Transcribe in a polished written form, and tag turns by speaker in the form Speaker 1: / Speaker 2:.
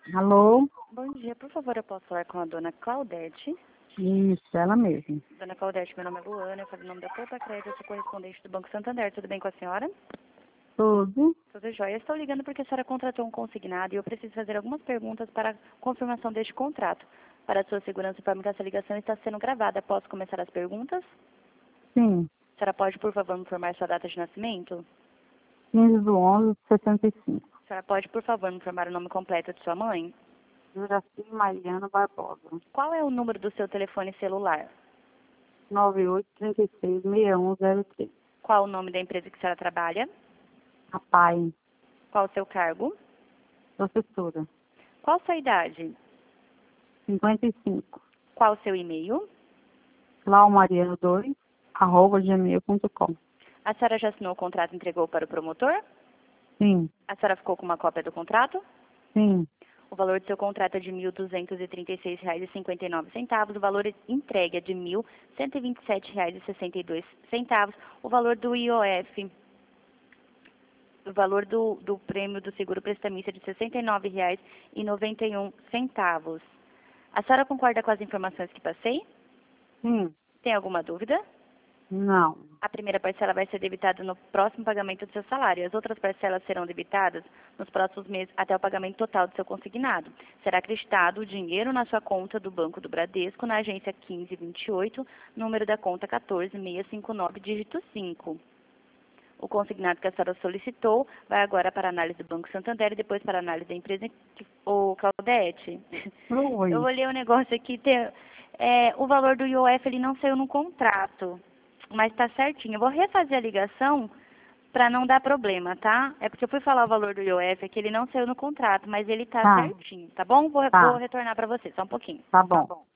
Speaker 1: Alô?
Speaker 2: Bom dia, por favor, eu posso falar com a dona Claudete?
Speaker 1: Isso, ela mesma.
Speaker 2: Dona Claudete, meu nome é Luana, eu falo em nome da Poupa Crédito, eu sou correspondente do Banco Santander. Tudo bem com a senhora?
Speaker 1: Tudo?
Speaker 2: Tudo jóia. Eu estou ligando porque a senhora contratou um consignado e eu preciso fazer algumas perguntas para a confirmação deste contrato. Para a sua segurança, informe que essa ligação está sendo gravada. Posso começar as perguntas?
Speaker 1: Sim.
Speaker 2: A senhora pode, por favor, me informar sua data de nascimento?
Speaker 1: 15/11/65.
Speaker 2: A senhora pode, por favor, me informar o nome completo de sua mãe?
Speaker 1: Juraci Mariana Barbosa.
Speaker 2: Qual é o número do seu telefone celular?
Speaker 1: 98366103.
Speaker 2: Qual o nome da empresa que a senhora trabalha?
Speaker 1: A PAI.
Speaker 2: Qual o seu cargo?
Speaker 1: Professora.
Speaker 2: Qual sua idade?
Speaker 1: 55.
Speaker 2: Qual o seu e-mail?
Speaker 1: laumariano2@gmail.com.
Speaker 2: A senhora já assinou o contrato e entregou para o promotor?
Speaker 1: Sim.
Speaker 2: A senhora ficou com uma cópia do contrato?
Speaker 1: Sim.
Speaker 2: O valor do seu contrato é de R$ 1.236,59. O valor entregue é de R$ 1.127,62. O valor do IOF, o valor do prêmio do seguro prestamista é de R$ 69,91. A senhora concorda com as informações que passei?
Speaker 1: Sim.
Speaker 2: Tem alguma dúvida?
Speaker 1: Não.
Speaker 2: A primeira parcela vai ser debitada no próximo pagamento do seu salário. As outras parcelas serão debitadas nos próximos meses até o pagamento total do seu consignado. Será acreditado o dinheiro na sua conta do Banco do Bradesco, na agência 1528, número da conta 14659, dígito 5. O consignado que a senhora solicitou vai agora para a análise do Banco Santander e depois para a análise da empresa. Ô, Claudete, eu
Speaker 1: Oi.
Speaker 2: olhei o negócio aqui, o valor do IOF ele não saiu no contrato. Mas tá certinho. Eu vou refazer a ligação para não dar problema, tá? É porque eu fui falar o valor do IOF, é que ele não saiu no contrato, mas ele tá
Speaker 1: Tá.
Speaker 2: certinho, tá bom? Vou
Speaker 1: Tá.
Speaker 2: retornar para você, só um pouquinho.
Speaker 1: Tá bom.